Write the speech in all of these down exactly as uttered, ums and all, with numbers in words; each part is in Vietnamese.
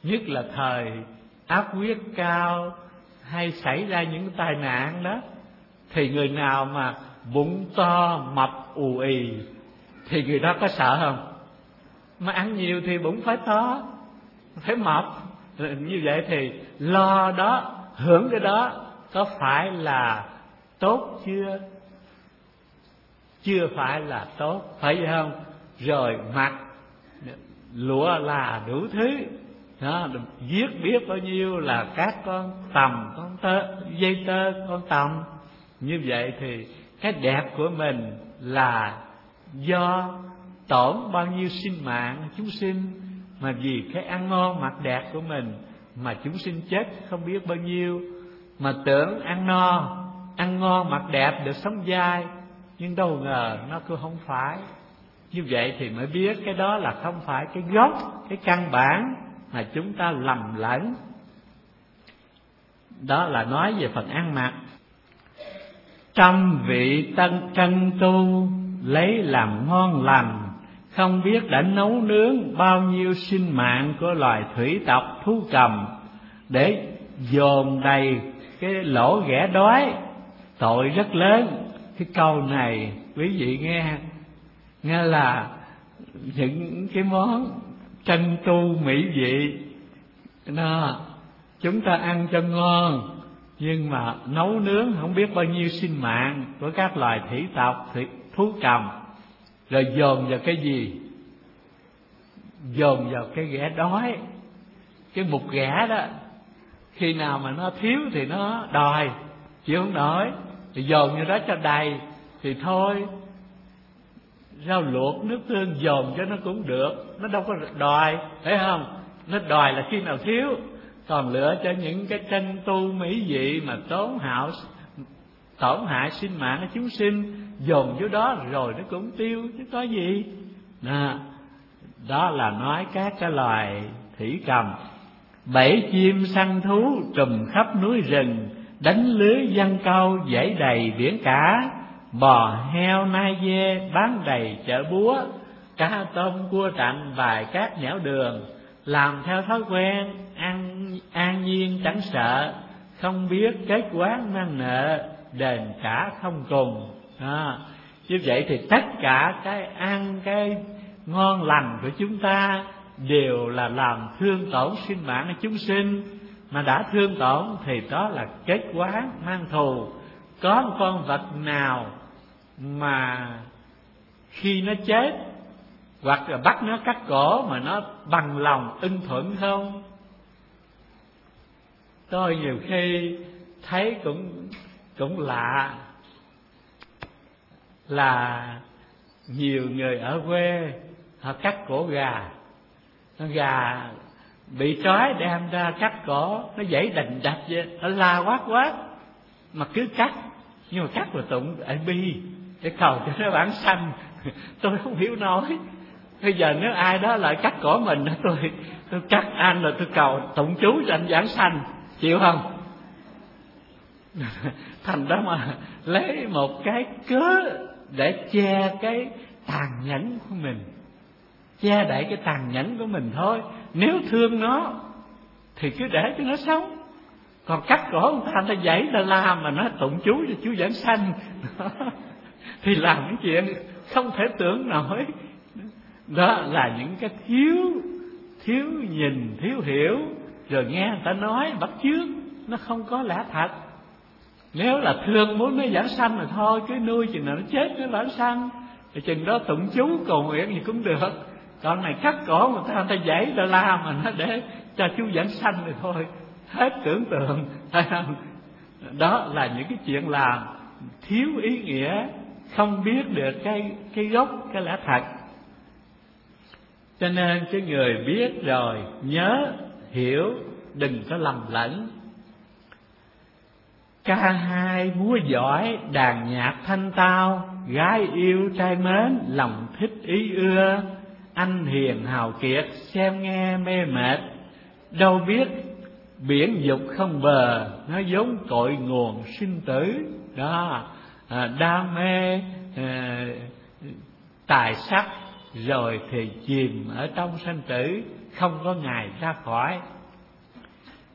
nhất là thời áp huyết cao hay xảy ra những tai nạn đó, thì người nào mà bụng to mập ù ì thì người đó có sợ không? Mà ăn nhiều thì bụng phải to, phải mập. Như vậy thì lo đó, hưởng cái đó có phải là tốt chưa? Chưa phải là tốt, phải vậy không? Rồi mặc lụa là đủ thứ đó, viết biết bao nhiêu là các con tằm, con tơ, dây tơ, con tằm. Như vậy thì cái đẹp của mình là do tổn bao nhiêu sinh mạng chúng sinh, mà vì cái ăn ngon mặc đẹp của mình mà chúng sinh chết không biết bao nhiêu. Mà tưởng ăn no, ăn ngon mặc đẹp được sống dai, nhưng đâu ngờ nó cứ không phải. Như vậy thì mới biết cái đó là không phải cái gốc, cái căn bản mà chúng ta lầm lẫn. Đó là nói về phần ăn mặc. Trăm vị tân trân tu lấy làm ngon lành, không biết đã nấu nướng bao nhiêu sinh mạng của loài thủy tộc thú cầm, để dồn đầy cái lỗ ghẻ đói, tội rất lớn. Cái câu này quý vị nghe, nghe là những cái món trân tu mỹ vị đó, chúng ta ăn cho ngon, nhưng mà nấu nướng không biết bao nhiêu sinh mạng của các loài thủy tộc, thủy, thú cầm, rồi dồn vào cái gì? Dồn vào cái ghẻ đói. Cái mục ghẻ đó, khi nào mà nó thiếu thì nó đòi, chịu không nổi, thì dồn như đó cho đầy. Thì thôi, rau luộc nước tương dồn cho nó cũng được, nó đâu có đòi, phải không? Nó đòi là khi nào thiếu. Còn lựa cho những cái trân tu mỹ vị mà tốn hại tổn hại sinh mạng của chúng sinh, dồn chỗ đó rồi nó cũng tiêu chứ có gì. Đó, đó là nói các cái loài thủy cầm. Bẫy chim săn thú trùm khắp núi rừng, đánh lưới giăng câu dãy đầy biển cả. Bò heo nai dê bán đầy chợ búa, cá tôm cua trạnh vài các nẻo đường. Làm theo thói quen ăn an nhiên chẳng sợ, không biết kết quán mang nợ, đền trả không cùng. À, như vậy thì tất cả cái ăn cái ngon lành của chúng ta đều là làm thương tổn sinh mạng của chúng sinh. Mà đã thương tổn thì đó là kết quán mang thù. Có một con vật nào mà khi nó chết hoặc là bắt nó cắt cổ mà nó bằng lòng ưng thuận không? Tôi nhiều khi thấy cũng cũng lạ, là nhiều người ở quê họ cắt cổ gà, con gà bị trói đem ra cắt cổ, nó dãy đành đạch vậy, nó la quát quát mà cứ cắt. Nhưng mà cắt là tụng ai bi để cầu cho nó vãng sanh. Tôi không hiểu nói. Bây giờ nếu ai đó lại cắt cổ mình, tôi tôi cắt anh là tôi cầu tụng chú cho anh vãng sanh, chịu không? Thành đó mà lấy một cái cớ để che cái tàn nhẫn của mình, che đậy cái tàn nhẫn của mình thôi. Nếu thương nó thì cứ để cho nó sống. Còn cắt cổ người ta, người ta dãy, người ta la mà nó tụng chú cho chú vãng sanh thì làm cái chuyện không thể tưởng nổi. Đó là những cái thiếu thiếu nhìn, thiếu hiểu, rồi nghe người ta nói bắt chước, nó không có lẽ thật. Nếu là thương muốn nó vãng sanh thì thôi, cứ nuôi chừng nào nó chết nó vãng sanh, thì chừng đó tụng chú cầu nguyện gì cũng được. Còn này cắt cổ người ta, người ta dãy, người ta la mà nó để cho chú vãng sanh thì thôi, hết tưởng tượng, thấy không? Đó là những cái chuyện làm thiếu ý nghĩa, không biết được cái cái gốc, cái lẽ thật. Cho nên cái người biết rồi nhớ hiểu, đừng có lầm lẫn. Ca hai múa giỏi, đàn nhạc thanh tao, gái yêu trai mến, lòng thích ý ưa. Anh hiền hào kiệt, xem nghe mê mệt, đâu biết biển dục không bờ, nó vốn cội nguồn sinh tử. Đó, à, đam mê à, tài sắc rồi thì chìm ở trong sanh tử, không có ngày ra khỏi.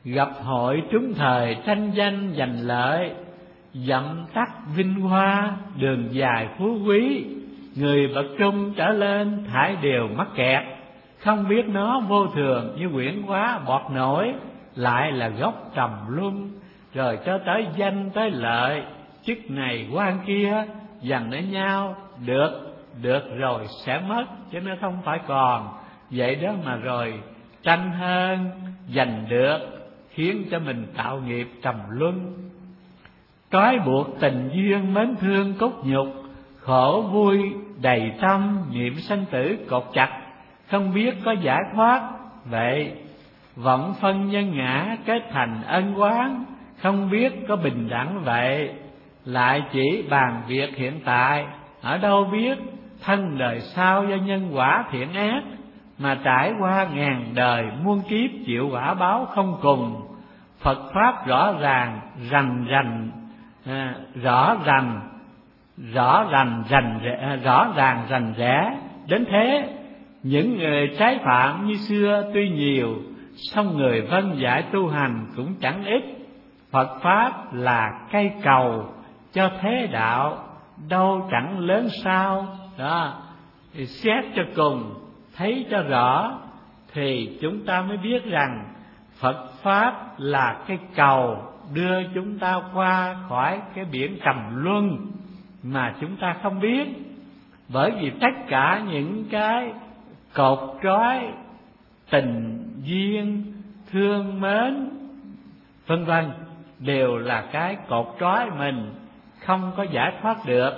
Gặp hội trúng thời tranh danh giành lợi, dậm tắt vinh hoa đường dài phú quý. Người bậc trung trở lên thải đều mắc kẹt, không biết nó vô thường như quyển hóa bọt nổi. Lại là gốc trầm luân, rồi cho tới danh tới lợi, chức này quan kia dành lấy nhau. Được, được rồi sẽ mất, chứ nó không phải còn. Vậy đó mà rồi tranh hơn, giành được, khiến cho mình tạo nghiệp trầm luân. Trói buộc tình duyên mến thương cốt nhục, khổ vui đầy tâm niệm sanh tử cột chặt, không biết có giải thoát. Vậy vọng phân nhân ngã kết thành ân oán, không biết có bình đẳng. Vậy lại chỉ bàn việc hiện tại, ở đâu biết thân đời sau do nhân quả thiện ác, mà trải qua ngàn đời muôn kiếp chịu quả báo không cùng. Phật pháp rõ ràng rành rành à, rõ rành rõ rành rành rẽ, rõ ràng rành rẽ đến thế. Những người trái phạm như xưa tuy nhiều, song người vâng giải tu hành cũng chẳng ít. Phật pháp là cây cầu cho thế đạo, đâu chẳng lớn sao. Đó, thì xét cho cùng, thấy cho rõ, thì chúng ta mới biết rằng Phật pháp là cái cầu đưa chúng ta qua khỏi cái biển trầm luân mà chúng ta không biết. Bởi vì tất cả những cái cột trói tình duyên thương mến vân vân đều là cái cột trói mình không có giải thoát được.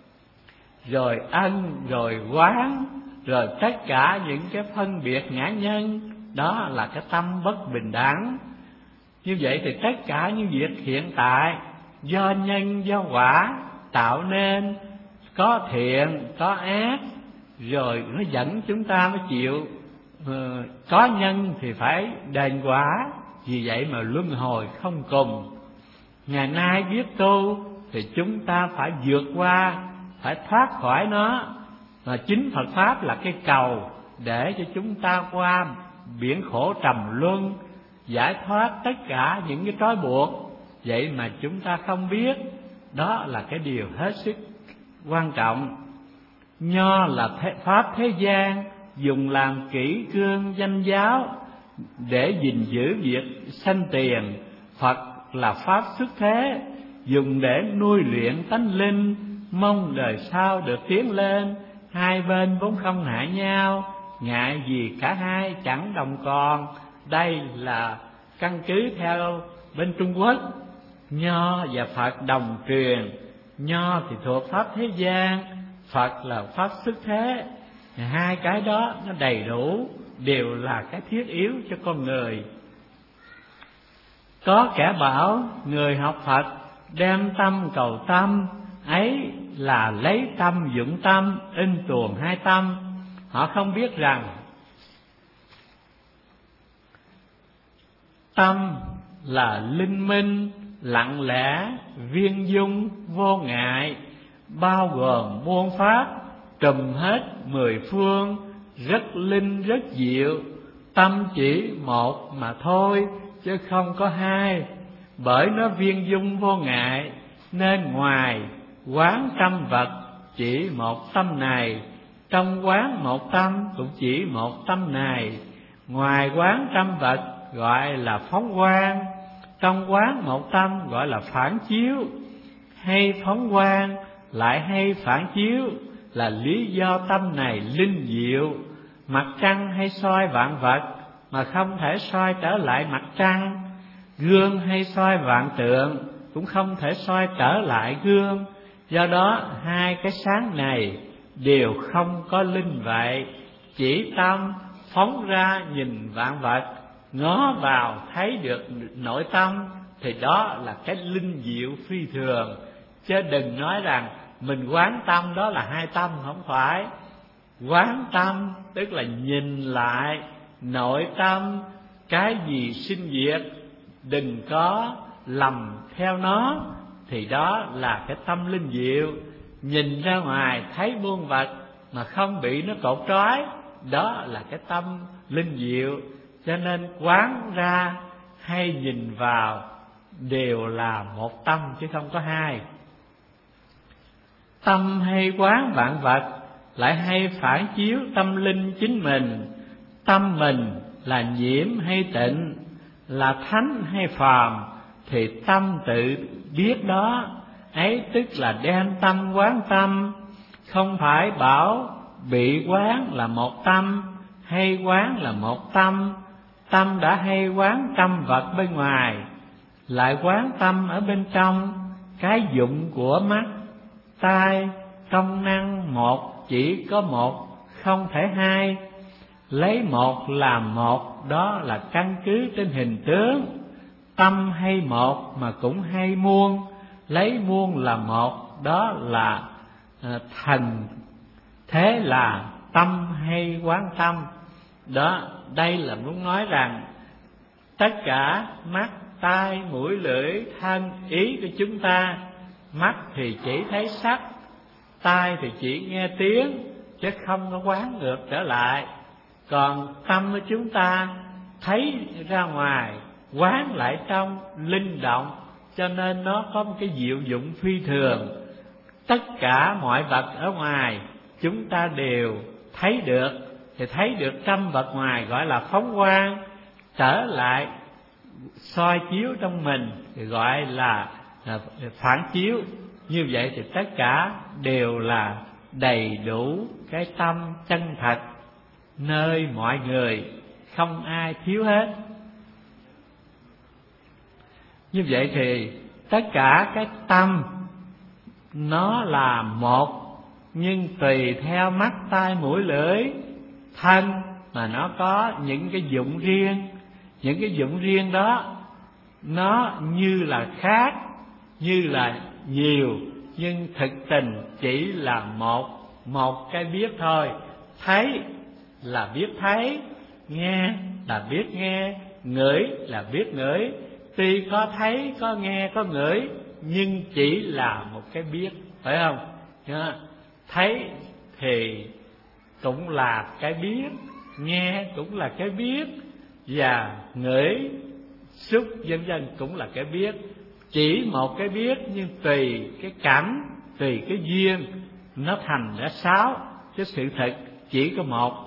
Rồi ân, rồi oán, rồi tất cả những cái phân biệt ngã nhân, đó là cái tâm bất bình đẳng. Như vậy thì tất cả những việc hiện tại do nhân do quả tạo nên, có thiện có ác, rồi nó dẫn chúng ta mới chịu. ờ, Có nhân thì phải đền quả, vì vậy mà luân hồi không cùng. Ngày nay biết tu thì chúng ta phải vượt qua, phải thoát khỏi nó. Mà chính Phật pháp là cái cầu để cho chúng ta qua biển khổ trầm luân, giải thoát tất cả những cái trói buộc. Vậy mà chúng ta không biết, đó là cái điều hết sức quan trọng. Nho là thế, pháp thế gian dùng làm kỷ cương danh giáo để gìn giữ việc sanh tiền. Phật là pháp xuất thế dùng để nuôi luyện tánh linh, mong đời sau được tiến lên. Hai bên vốn không hại nhau, ngại gì cả hai chẳng đồng còn. Đây là căn cứ theo bên Trung Quốc. Nho và Phật đồng truyền, nho thì thuộc pháp thế gian, Phật là pháp xuất thế. Hai cái đó nó đầy đủ, đều là cái thiết yếu cho con người. Có kẻ bảo người học Phật đem tâm cầu tâm, ấy là lấy tâm dụng tâm, in tuồng hai tâm. Họ không biết rằng tâm là linh minh, lặng lẽ, viên dung, vô ngại, bao gồm muôn pháp, trùm hết mười phương, rất linh rất diệu. Tâm chỉ một mà thôi, chứ không có hai. Bởi nó viên dung vô ngại, nên ngoài quán trăm vật chỉ một tâm này, trong quán một tâm cũng chỉ một tâm này. Ngoài quán trăm vật gọi là phóng quang, trong quán một tâm gọi là phản chiếu. Hay phóng quang lại hay phản chiếu là lý do tâm này linh diệu. Mặt trăng hay soi vạn vật mà không thể soi trở lại mặt trăng, gương hay soi vạn tượng cũng không thể soi trở lại gương. Do đó hai cái sáng này đều không có linh vậy. Chỉ tâm phóng ra nhìn vạn vật, ngó vào thấy được nội tâm, thì đó là cái linh diệu phi thường. Chứ đừng nói rằng mình quán tâm đó là hai tâm, không phải. Quán tâm tức là nhìn lại nội tâm, cái gì sinh diệt đừng có lầm theo nó, thì đó là cái tâm linh diệu. Nhìn ra ngoài thấy muôn vật mà không bị nó cột trói, đó là cái tâm linh diệu. Cho nên quán ra hay nhìn vào đều là một tâm chứ không có hai. Tâm hay quán vạn vật, lại hay phản chiếu tâm linh chính mình. Tâm mình là nhiễm hay tịnh, là thánh hay phàm, thì tâm tự biết đó. Ấy tức là đem tâm quán tâm, không phải bảo bị quán là một tâm, hay quán là một tâm. Tâm đã hay quán tâm vật bên ngoài, lại quán tâm ở bên trong. Cái dụng của mắt, tai, công năng một, chỉ có một, không thể hai. Lấy một làm một, đó là căn cứ trên hình tướng. Tâm hay một mà cũng hay muôn, lấy muôn là một, đó là à, thần. Thế là tâm hay quán tâm. Đó, đây là muốn nói rằng tất cả mắt, tai, mũi, lưỡi, thân, ý của chúng ta. Mắt thì chỉ thấy sắc, tai thì chỉ nghe tiếng, chứ không có quán ngược trở lại. Còn tâm của chúng ta thấy ra ngoài, quán lại trong, linh động, cho nên nó có một cái diệu dụng phi thường. Tất cả mọi vật ở ngoài chúng ta đều thấy được, thì thấy được trăm vật ngoài gọi là phóng quang, trở lại soi chiếu trong mình thì gọi là phản chiếu. Như vậy thì tất cả đều là đầy đủ cái tâm chân thật nơi mọi người, không ai thiếu hết. Như vậy thì tất cả cái tâm nó là một, nhưng tùy theo mắt, tai, mũi, lưỡi, thân mà nó có những cái dụng riêng. Những cái dụng riêng đó nó như là khác, như là nhiều, nhưng thực tình chỉ là một, một cái biết thôi. Thấy là biết thấy, nghe là biết nghe, ngửi là biết ngửi. Tuy có thấy, có nghe, có ngửi, nhưng chỉ là một cái biết, phải không? Thấy thì cũng là cái biết, nghe cũng là cái biết, và ngửi, xúc vân vân cũng là cái biết. Chỉ một cái biết, nhưng tùy cái cảnh, tùy cái duyên, nó thành ra sáu, chứ sự thật chỉ có một.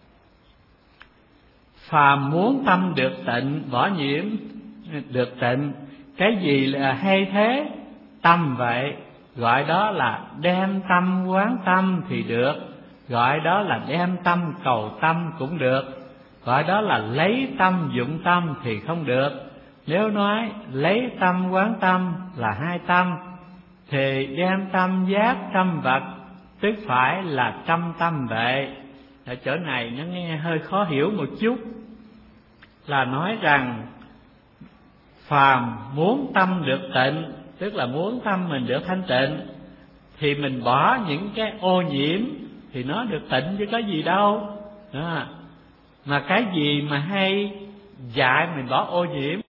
Phàm muốn tâm được tịnh, võ nhiễm được tịnh. Cái gì là hay thế? Tâm vậy. Gọi đó là đem tâm quán tâm thì được, gọi đó là đem tâm cầu tâm cũng được, gọi đó là lấy tâm dụng tâm thì không được. Nếu nói lấy tâm quán tâm là hai tâm, thì đem tâm giác trăm vật, tức phải là trăm tâm vậy. Ở chỗ này nó nghe hơi khó hiểu một chút, là nói rằng phàm muốn tâm được tịnh, tức là muốn tâm mình được thanh tịnh, thì mình bỏ những cái ô nhiễm thì nó được tịnh chứ có gì đâu. Đó. Mà cái gì mà hay dạy mình bỏ ô nhiễm